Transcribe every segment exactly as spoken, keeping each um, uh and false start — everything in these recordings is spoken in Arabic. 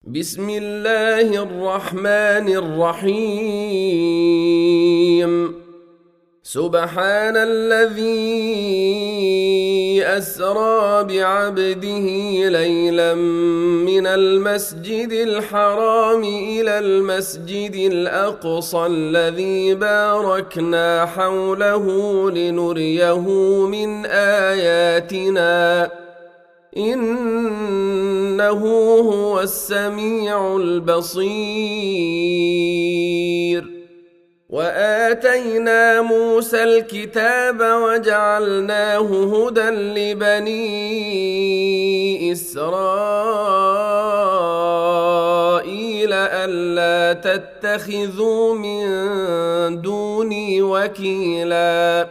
بسم الله الرحمن الرحيم سبحان الذي أسرى بعبده ليلا من المسجد الحرام إلى المسجد الأقصى الذي باركنا حوله لنريه من آياتنا إنه هو السميع البصير. وآتينا موسى الكتاب وجعلناه هدى لبني إسرائيل ألا تتخذوا من دوني وكيلا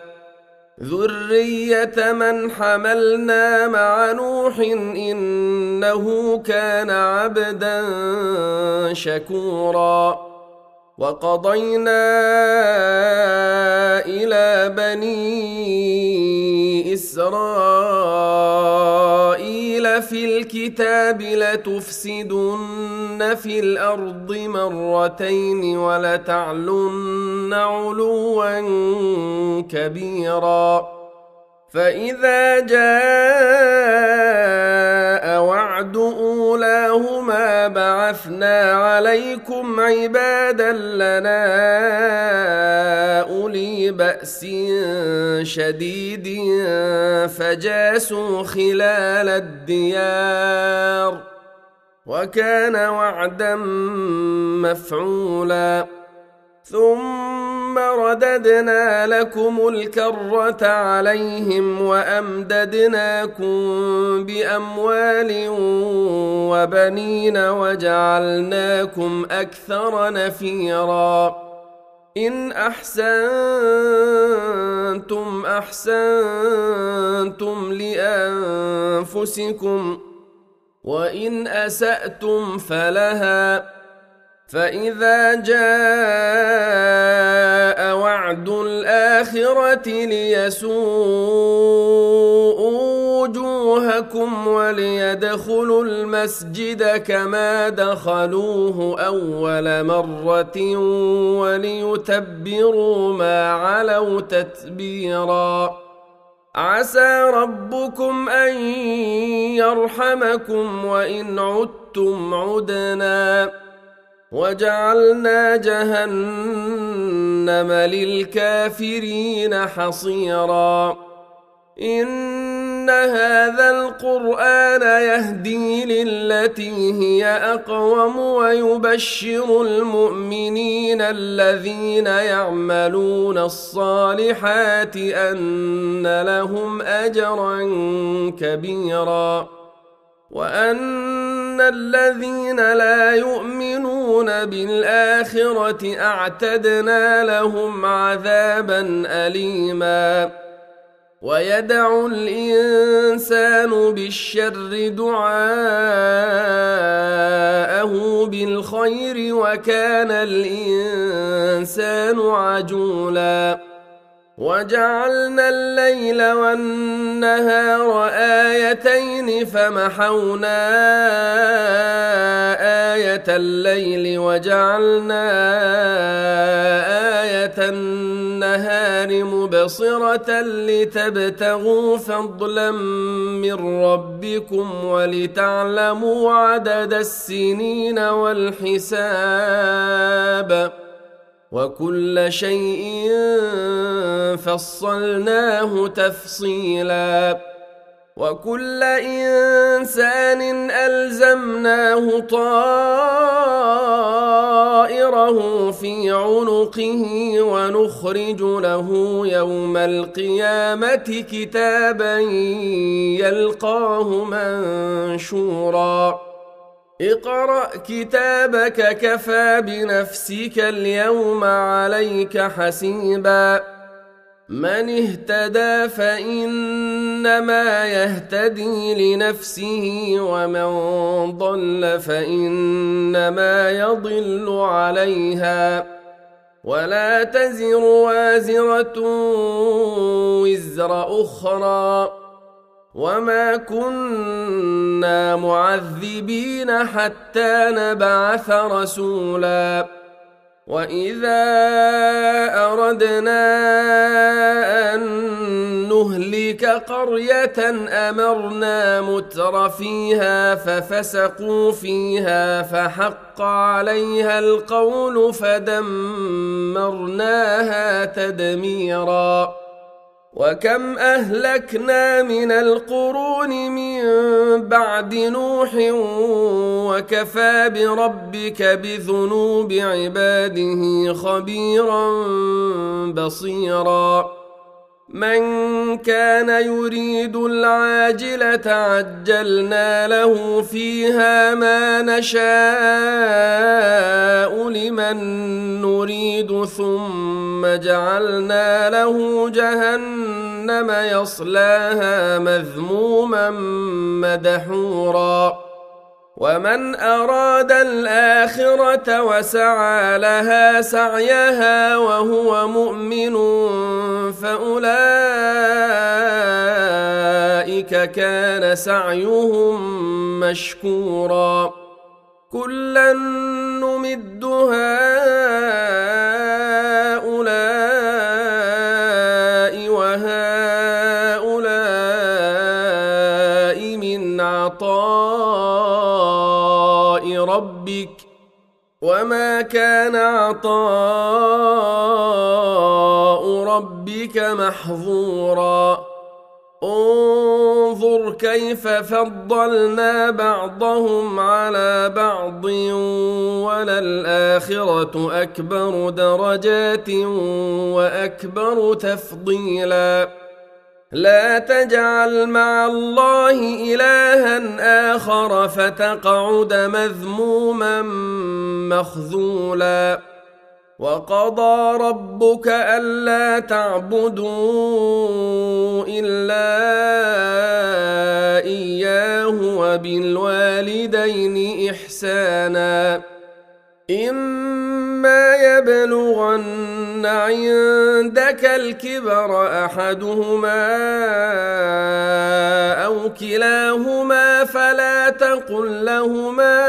ذرية من حملنا مع نوح إنه كان عبدا شكورا. وقضينا إلى بني إسرائيل في الكتاب لتفسدن في الأرض مرتين ولتعلن علوا كبيرا. فإذا جاء وعد أولاهما بعثنا عليكم عبادا لنا أولي بأس شديد فجاسوا خلال الديار وكان وعدا مفعولا. ثم رددنا لكم الكرة عليهم وأمددناكم بأموال وبنين وجعلناكم أكثر نفيرا. إن أحسنتم أحسنتم لأنفسكم وإن أسأتم فلها. فإذا جاء وعد الآخرة ليسوءوا وجوهكم وليدخلوا المسجد كما دخلوه أول مرة وليتبروا ما علوا تتبيرا. عسى ربكم أن يرحمكم وإن عدتم عدنا وجعلنا جهنم للكافرين حصيرا. إن هذا القرآن يهدي للتي هي أقوم ويبشر المؤمنين الذين يعملون الصالحات أن لهم أجرا كبيرا وأن الذين لا يؤمنون بالآخرة أعتدنا لهم عذابا أليما. ويدع الإنسان بالشر دعاءه بالخير وكان الإنسان عجولا. وجعلنا الليل والنهار آيتين فمحونا آية الليل وجعلنا آية النهار مبصرة لتبتغوا فضلا من ربكم ولتعلموا عدد السنين والحساب وكل شيء فصلناه تفصيلا. وكل إنسان ألزمناه طائره في عنقه ونخرج له يوم القيامة كتابا يلقاه منشورا. اقرأ كتابك كفى بنفسك اليوم عليك حسيبا. من اهتدى فإنما يهتدي لنفسه ومن ضل فإنما يضل عليها ولا تزر وازرة وزر أخرى وما كنا معذبين حتى نبعث رسولا وإذا أردنا أن نهلك قرية أمرنا متر فيها ففسقوا فيها فحق عليها القول فدمرناها تدميرا وكم أهلكنا من القرون من بعد نوح وكفى بربك بذنوب عباده خبيرا بصيرا من كان يريد العاجلة عجلنا له فيها ما نشاء لمن نريد ثم جعلنا له جهنم يصلاها مذموما مدحورا ومن أراد الآخرة وسعى لها سعيها وهو مؤمن فأولئك كان سعيهم مشكورا كلا نمد هؤلاء وهؤلاء من عطاء ربك وما كان عطاء ربك محظورا انظر كيف فضلنا بعضهم على بعض وللآخرة أكبر درجات وأكبر تفضيلا لا تجعل مع الله إلها آخر فتقعد مذموما مخذولا وقضى ربك ألا تعبدوا إلا إياه وبالوالدين إحسانا إما يبلغن عندك الكبر أحدهما أو كلاهما فلا تقل لهما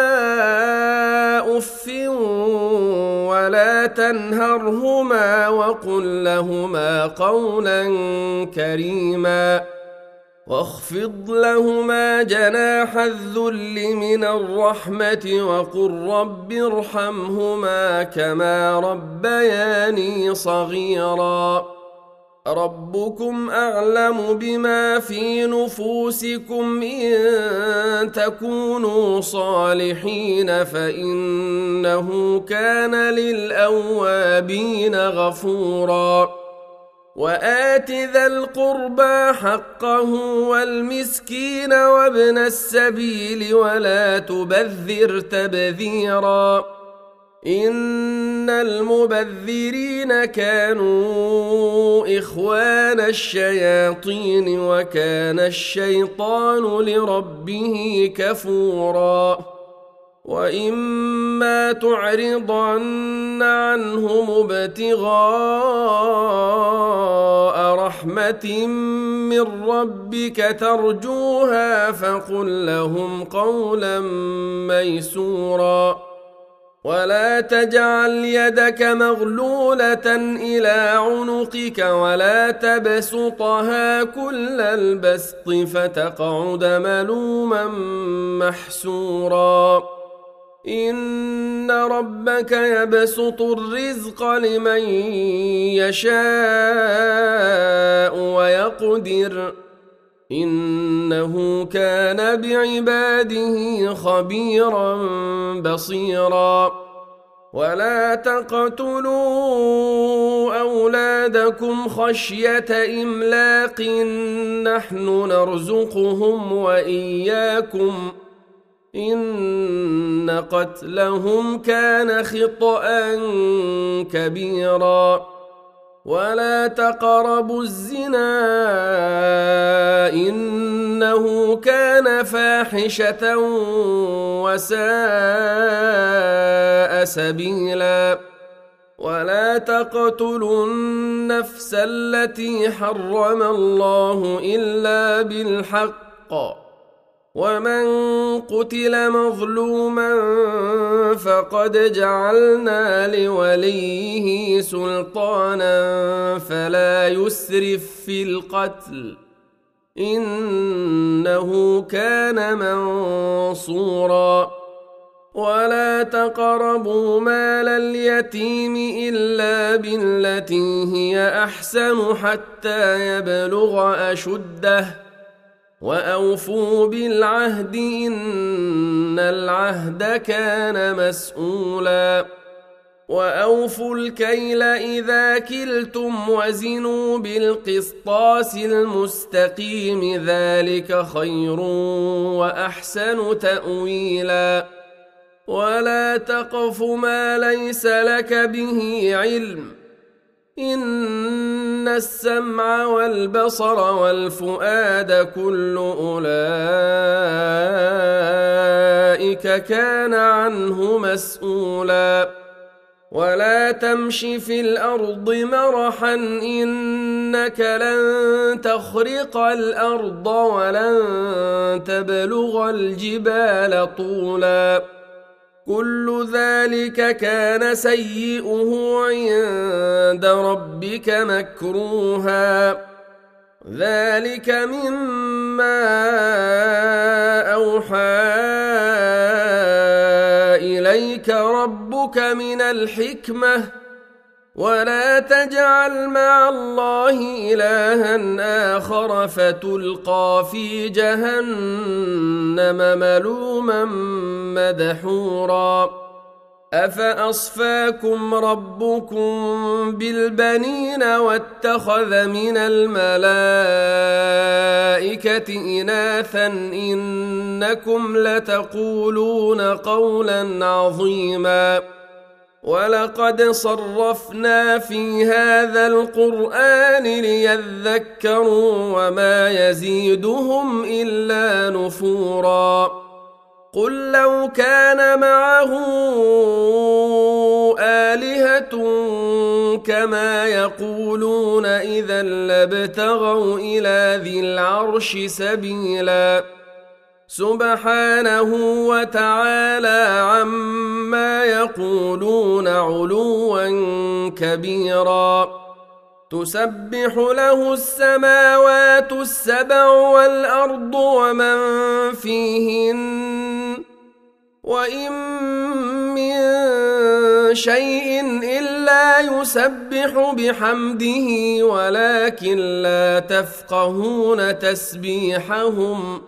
أف ولا تنهرهما وقل لهما قولا كريما واخفض لهما جناح الذل من الرحمة وقل رب ارحمهما كما ربياني صغيرا ربكم أعلم بما في نفوسكم إن تكونوا صالحين فإنه كان للأوابين غفورا وآت ذا القربى حقه والمسكين وابن السبيل ولا تبذر تبذيرا إن المبذرين كانوا إخوان الشياطين وكان الشيطان لربه كفورا وإما تعرضن عنهم ابتغاء رحمة من ربك ترجوها فقل لهم قولا ميسورا ولا تجعل يدك مغلولة إلى عنقك ولا تبسطها كل البسط فتقعد ملوما محسورا إن ربك يبسط الرزق لمن يشاء ويقدر إنه كان بعباده خبيرا بصيرا ولا تقتلوا أولادكم خشية إملاق نحن نرزقهم وإياكم إن قتلهم كان خطأ كبيرا ولا تقربوا الزنا إنه كان فاحشة وساء سبيلا ولا تقتلوا النفس التي حرم الله إلا بالحق ومن قتل مظلوما فقد جعلنا لوليه سلطانا فلا يسرف في القتل إنه كان منصورا ولا تقربوا مال اليتيم إلا بالتي هي أحسن حتى يبلغ أشده وأوفوا بالعهد إن العهد كان مسؤولا وأوفوا الكيل إذا كلتم وزنوا بالقسطاس المستقيم ذلك خير وأحسن تأويلا ولا تقف ما ليس لك به علم إن السمع والبصر والفؤاد كل أولئك كان عنه مسؤولا ولا تمش في الأرض مرحا إنك لن تخرق الأرض ولن تبلغ الجبال طولا كل ذلك كان سيئه عند ربك مكروها ذلك مما أوحى إليك ربك من الحكمة ولا تجعل مع الله إلها آخر فتلقى في جهنم ملوما مدحورا أفأصفاكم ربكم بالبنين واتخذ من الملائكة إناثا إنكم لتقولون قولا عظيما ولقد صرفنا في هذا القرآن ليذكروا وما يزيدهم إلا نفورا قل لو كان معه آلهة كما يقولون إذا لابتغوا إلى ذي العرش سبيلا سبحانه وتعالى عما يقولون علوا كبيرا تسبح له السماوات السبع والأرض ومن فيهن وإن من شيء إلا يسبح بحمده ولكن لا تفقهون تسبيحهم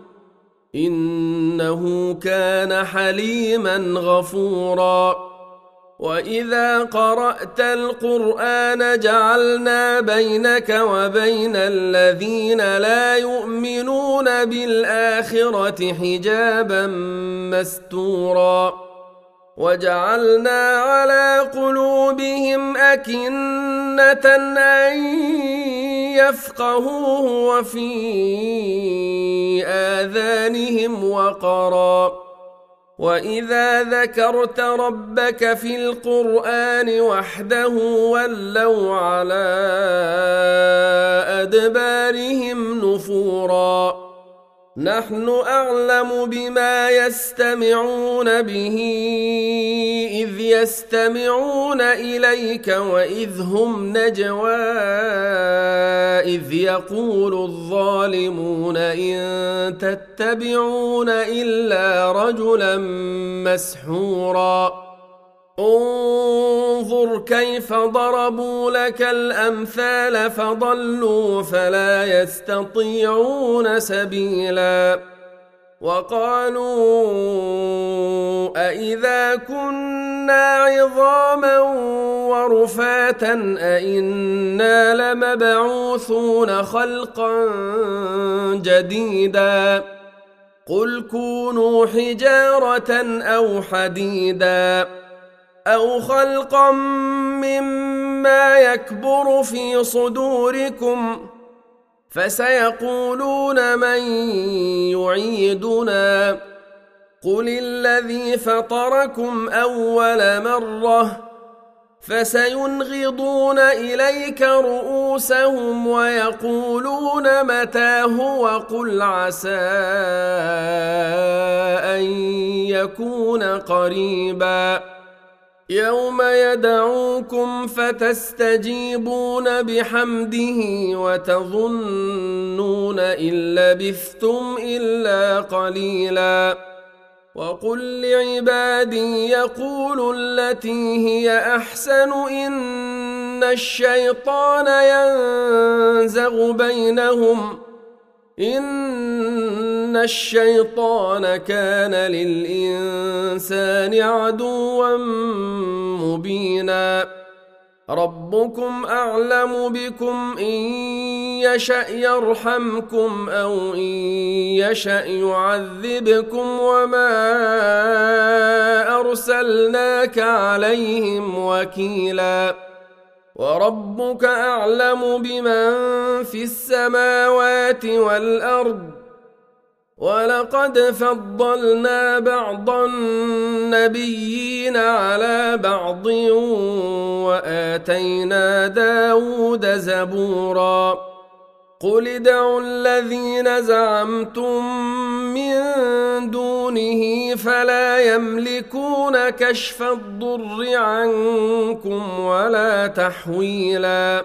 إنه كان حليما غفورا وإذا قرأت القرآن جعلنا بينك وبين الذين لا يؤمنون بالآخرة حجابا مستورا وجعلنا على قلوبهم أكنة أن يفقهوه وفي آذانهم وقرا وإذا ذكرت ربك في القرآن وحده ولوا على أدبارهم نفورا نحن أعلم بما يستمعون به إذ يستمعون إليك وإذ هم نجوى إذ يقول الظالمون إن تتبعون إلا رجلا مسحورا انظر كيف ضربوا لك الأمثال فضلوا فلا يستطيعون سبيلا وقالوا أإذا كنا عظاما ورفاتا أإنا لمبعوثون خلقا جديدا قل كونوا حجارة أو حديدا أو خلقا مما يكبر في صدوركم فسيقولون من يعيدنا قل الذي فطركم أول مرة فسينغضون إليك رؤوسهم ويقولون متى هو قل عسى أن يكون قريبا يوم يدعوكم فتستجيبون بحمده وتظنون إن لبثتم إلا قليلا وقل لعبادي يقولوا التي هي أحسن إن الشيطان ينزغ بينهم إن الشيطان كان للإنسان عدوا مبينا ربكم أعلم بكم إن يشأ يرحمكم أو إن يشأ يعذبكم وما أرسلناك عليهم وكيلا وربك أعلم بمن في السماوات والأرض ولقد فضلنا بعض النبيين على بعض وآتينا داود زبورا قل ادعوا الذين زعمتم من دونه فلا يملكون كشف الضر عنكم ولا تحويلا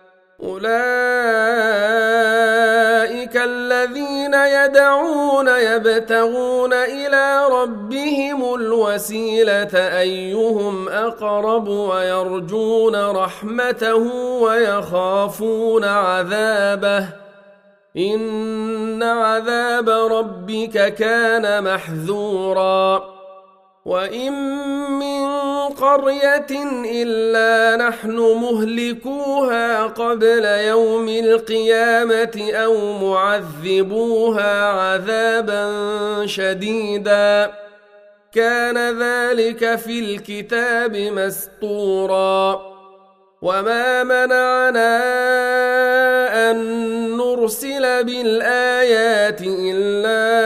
أولئك الذين يدعون يبتغون إلى ربهم الوسيلة أيهم أقرب ويرجون رحمته ويخافون عذابه إن عذاب ربك كان محذورا وإن من قرية إلا نحن مهلكوها قبل يوم القيامة أو معذبوها عذابا شديدا كان ذلك في الكتاب مسطورا وما منعنا أن نرسل بالآيات إلا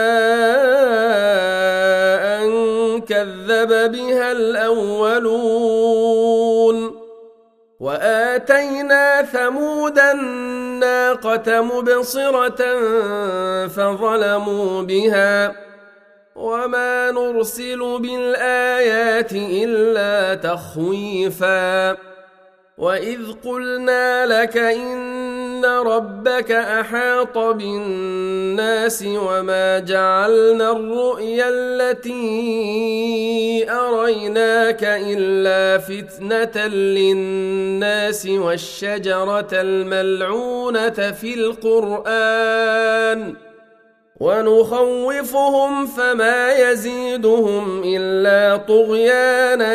كذب بها الأولون وآتينا ثمود الناقة مبصرة فظلموا بها وما نرسل بالآيات إلا تخويفا وإذ قلنا لك إن ربك أحاط بالناس وما جعلنا الرؤيا التي أريناك إلا فتنة للناس والشجرة الملعونة في القرآن ونخوفهم فما يزيدهم إلا طغيانا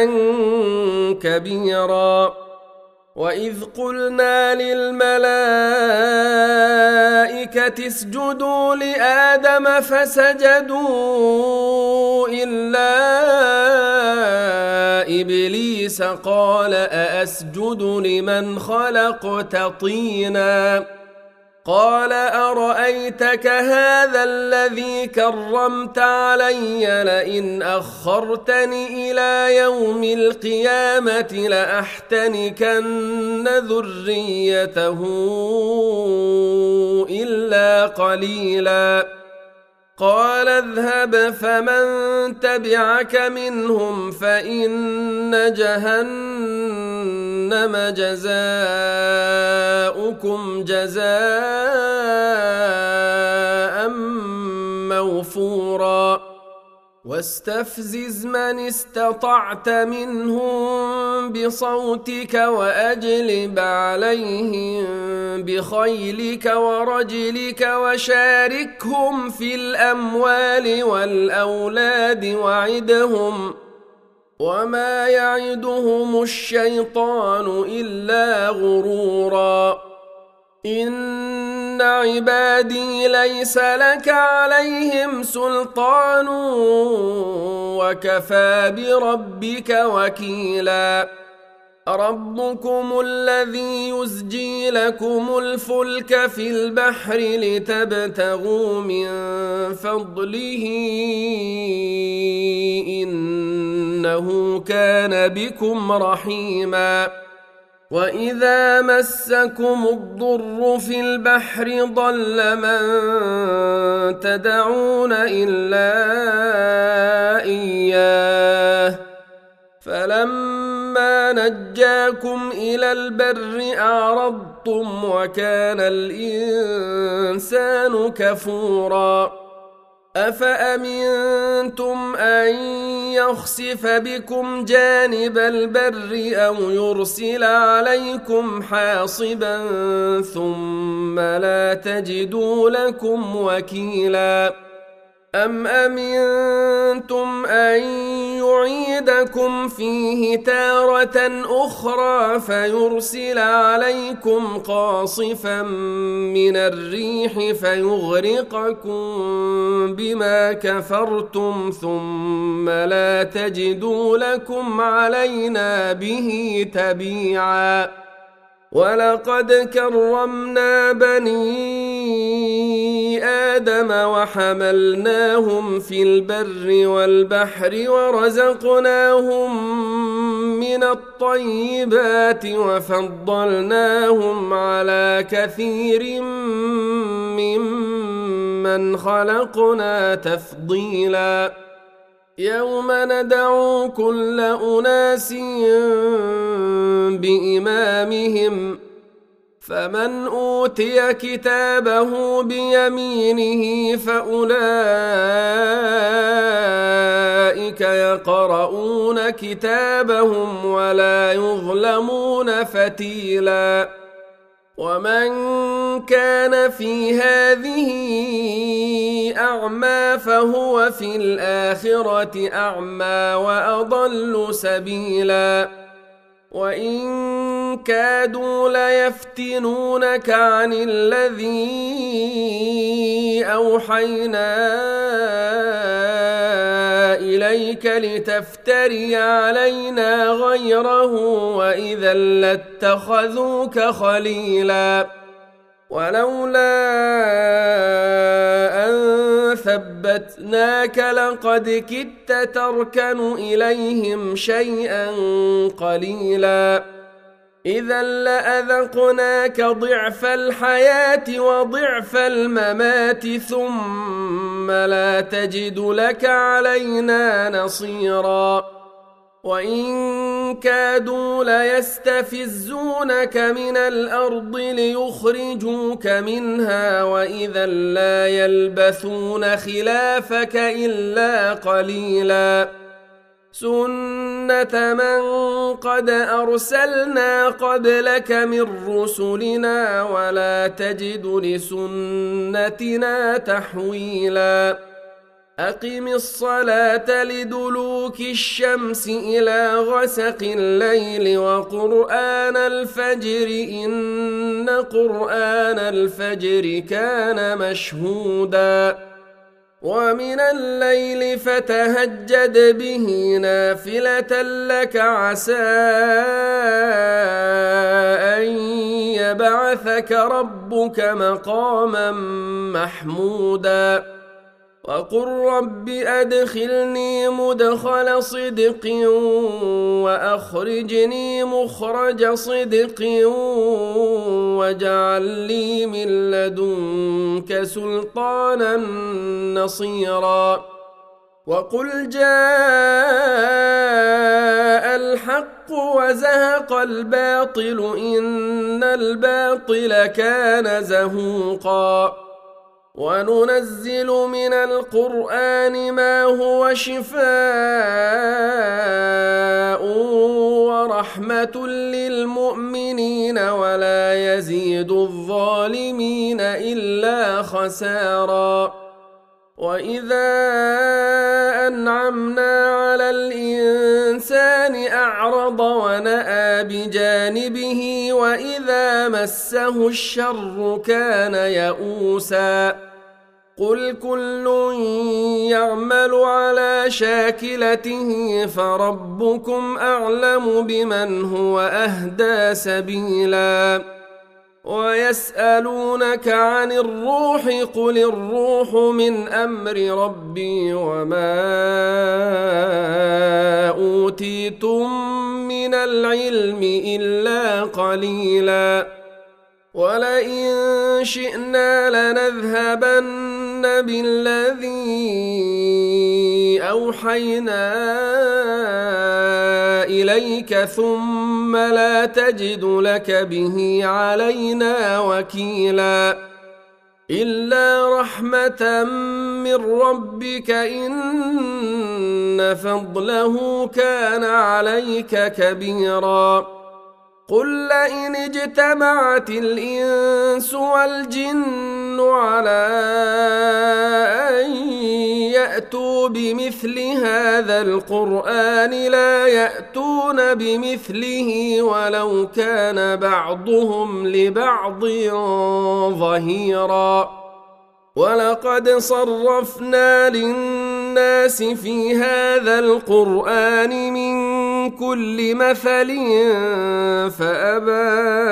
كبيرا وإذ قلنا للملائكة اسجدوا لآدم فسجدوا إلا إبليس قال أأسجد لمن خلقت طينا قال أرأيتك هذا الذي كرمت علي لئن أخرتني إلى يوم القيامة لأحتنكن ذريته إلا قليلا قال اذهب فمن تبعك منهم فإن جهنم جزاؤكم جزاء موفورا واستفزز من استطعت منهم بصوتك وأجلب عليهم بخيلك ورجلك وشاركهم في الأموال والأولاد وعدهم وما يعدهم الشيطان إلا غرورا إن عبادي ليس لك عليهم سلطان وكفى بربك وكيلا ربكم الذي يزجي لكم الفلك في البحر لتبتغوا من فضله إن إنه كان بكم رحيما وإذا مسكم الضر في البحر ضل من تدعون إلا إياه فلما نجاكم إلى البر أعرضتم وكان الإنسان كفورا أفأمنتم أن يخسف بكم جانب البر أو يرسل عليكم حاصبا ثم لا تجدوا لكم وكيلا أم أمنتم أن يعيدكم فيه تارة أخرى فيرسل عليكم قاصفا من الريح فيغرقكم بما كفرتم ثم لا تجدوا لكم علينا به تبيعا ولقد كرمنا بني آدم وحملناهم في البر والبحر ورزقناهم من الطيبات وفضلناهم على كثير ممن خلقنا تفضيلا يوم ندعو كل أناس بإمامهم فمن أوتي كتابه بيمينه فأولئك يقرؤون كتابهم ولا يظلمون فتيلا ومن كان في هذه أعمى فهو في الآخرة أعمى وأضل سبيلا وإن كادوا ليفتنونك عن الذي أوحينا إليك لتفتري علينا غيره وإذا لاتخذوك خليلا ولولا أن ثبتناك لقد كدت تركن إليهم شيئا قليلا إذا لأذقناك ضعف الحياة وضعف الممات ثم لا تجد لك علينا نصيرا وإن كادوا ليستفزونك من الأرض ليخرجوك منها وإذا لا يلبثون خلافك إلا قليلا سنة من قد أرسلنا قبلك من رسلنا ولا تجد لسنتنا تحويلا أقم الصلاة لدلوك الشمس إلى غسق الليل وقرآن الفجر إن قرآن الفجر كان مشهودا ومن الليل فتهجد به نافلة لك عسى أن يبعثك ربك مقاما محمودا وقل رب أدخلني مدخل صدق وأخرجني مخرج صدق واجعل لي من لدنك سلطانا نصيرا وقل جاء الحق وزهق الباطل إن الباطل كان زهوقا وننزل من القرآن ما هو شفاء ورحمة للمؤمنين ولا يزيد الظالمين إلا خسارا وإذا أنعمنا على الإنسان أعرض ونأى بجانبه وإذا مسه الشر كان يئوسا قل كل يعمل على شاكلته فربكم أعلم بمن هو أهدى سبيلا ويسألونك عن الروح قل الروح من أمر ربي وما أوتيتم من العلم إلا قليلا ولئن شئنا لنذهبن بالذي أوحينا إليك ثم لا تجد لك به علينا وكيلا إلا رحمة من ربك إن فضله كان عليك كبيرا قل لئن اجتمعت الإنس والجن على أن يأتوا بمثل هذا القرآن لا يأتون بمثله ولو كان بعضهم لبعض ظهيرا ولقد صرفنا للناس في هذا القرآن من كل مثل فأبى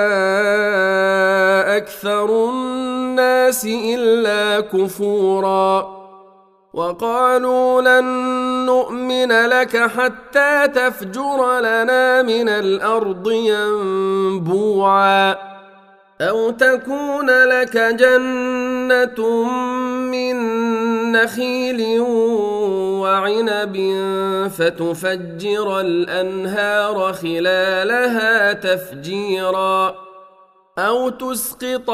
أكثر الناس إلا كفورا وقالوا لن نؤمن لك حتى تفجر لنا من الأرض ينبوعا أو تكون لك جنة من نخيل وعنب فتفجر الأنهار خلالها تفجيرا أو تسقط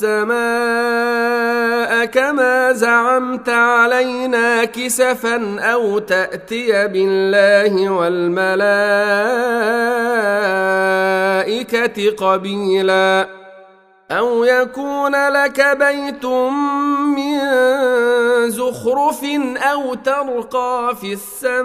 السماء كما زعمت علينا كسفا أو تأتي بالله والملائكة قبيلا أو يكون لك بيت من زخرف أو ترقى في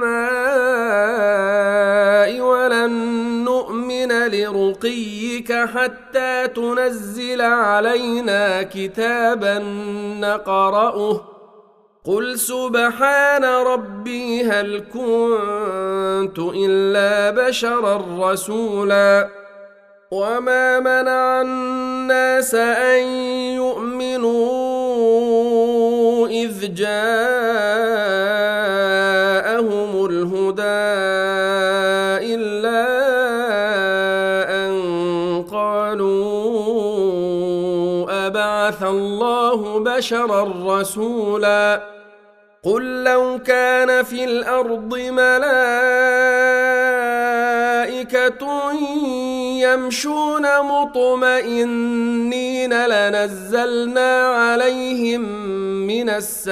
السماء ولن نؤمن لرقيك حتى تنزل علينا كتابا نقرأه قل سبحان ربي هل كنت إلا بشرا رسولا وما منع الناس أن يؤمنوا إذ جاءهم الهدى إلا أن قالوا أبعث الله بشرا رسولا قل لو كان في الأرض ملائكة يمشون مطمئنين لنزلنا عليهم من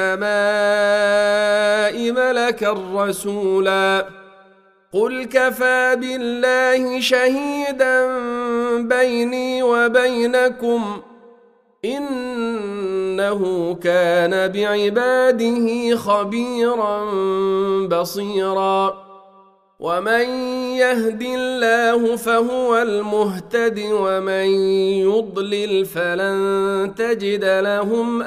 السماء ملكا رسولا قل كفى بالله شهيدا بيني وبينكم إنه كان بعباده خبيرا بصيرا ومن يهد الله فهو المهتد ومن يضلل فلن تجد لهم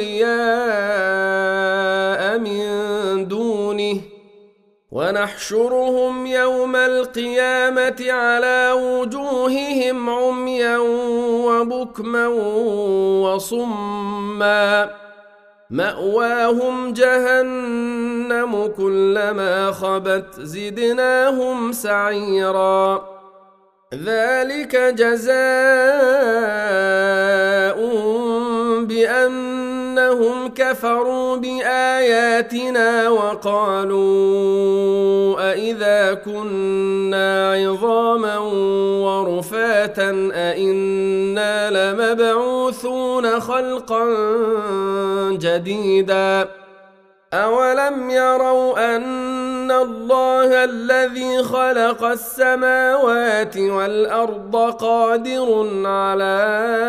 أولياء من دونه ونحشرهم يوم القيامة على وجوههم عميا وبكما وصما مأواهم جهنم كلما خبت زدناهم سعيرا ذلك جزاء بأنهم كفروا بآياتنا وقالوا أإذا كنا عظاما ورفاتا أإنا لمبعوثون خلقا جديدا أولم يروا أن الله الذي خلق السماوات والأرض قادر على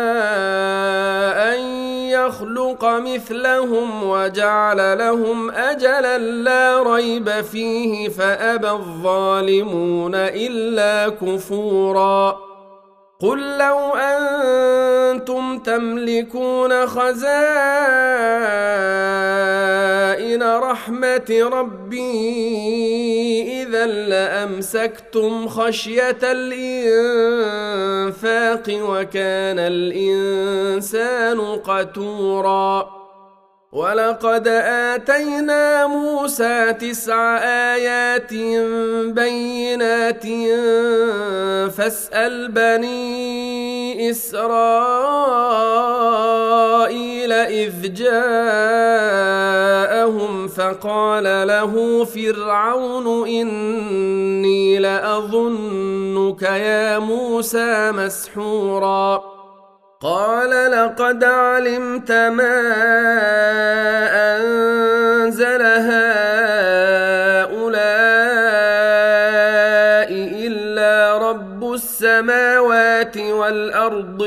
أن يخلق مثلهم وجعل لهم أجلا لا ريب فيه فأبى الظالمون إلا كفورا قل لو أنتم تملكون خزائن رحمة ربي إذا لأمسكتم خشية الإنفاق وكان الإنسان قتورا ولقد آتينا موسى تسع آيات بينات بينات فاسأل بني إسرائيل إذ جاءهم فقال له فرعون إني لأظنك يا موسى مسحورا قال لقد علمت ما أنزل هؤلاء إلا رب السماوات والأرض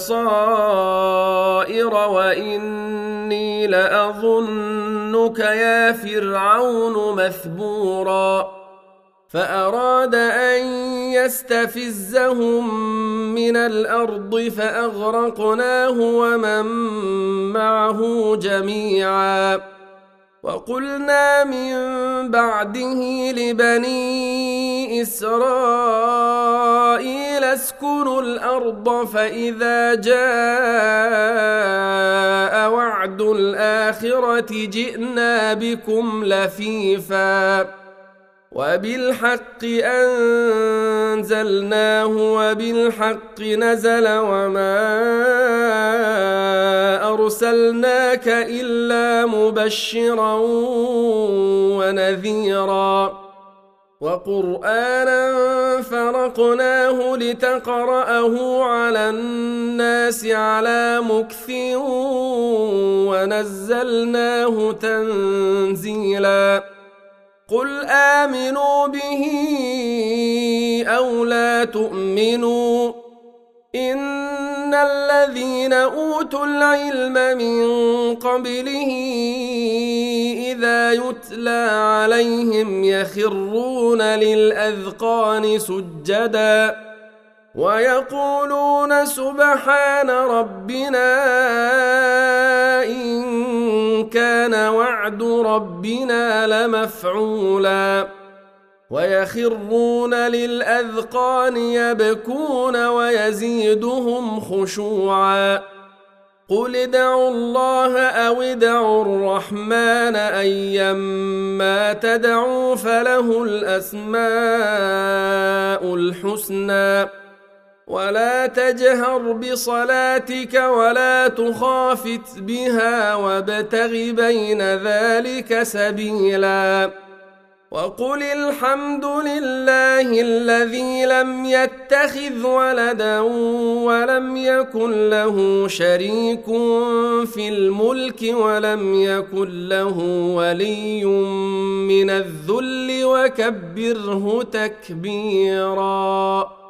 بصائر وإني لأظنك يا فرعون مثبورا فأراد أن يستفزهم من الأرض فأغرقناه ومن معه جميعا وقلنا من بعده لبني إسرائيل اسكنوا الأرض فإذا جاء وعد الآخرة جئنا بكم لفيفا وبالحق أنزلناه وبالحق نزل وما أرسلناك إلا مبشرا ونذيرا وقرآنا فرقناه لتقرأه على الناس على مكث ونزلناه تنزيلا قل آمنوا به أو لا تؤمنوا إن الذين أوتوا العلم من قبله إذا يتلى عليهم يخرون للأذقان سجدا ويقولون سبحان ربنا إن كان وعد ربنا لمفعولا ويخرون للأذقان يبكون ويزيدهم خشوعا قل ادعوا الله أو ادعوا الرحمن أيما تدعوا فله الأسماء الحسنى ولا تجهر بصلاتك ولا تخافت بها وابتغ بين ذلك سبيلا وقل الحمد لله الذي لم يتخذ ولدا ولم يكن له شريك في الملك ولم يكن له ولي من الذل وكبره تكبيرا.